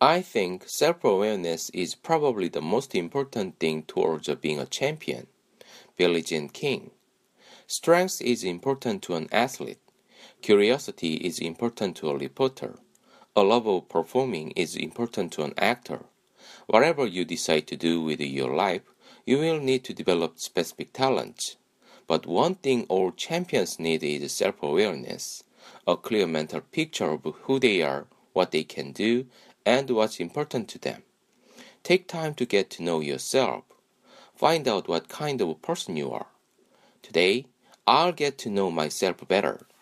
I think self-awareness is probably the most important thing towards being a champion. Billie Jean King. Strength is important to an athlete. Curiosity is important to a reporter. A love of performing is important to an actor. Whatever you decide to do with your life, you will need to develop specific talents. But one thing all champions need is self-awareness, a clear mental picture of who they are, what they can do, and what's important to them. Take time to get to know yourself. Find out what kind of person you are. Today, I'll get to know myself better.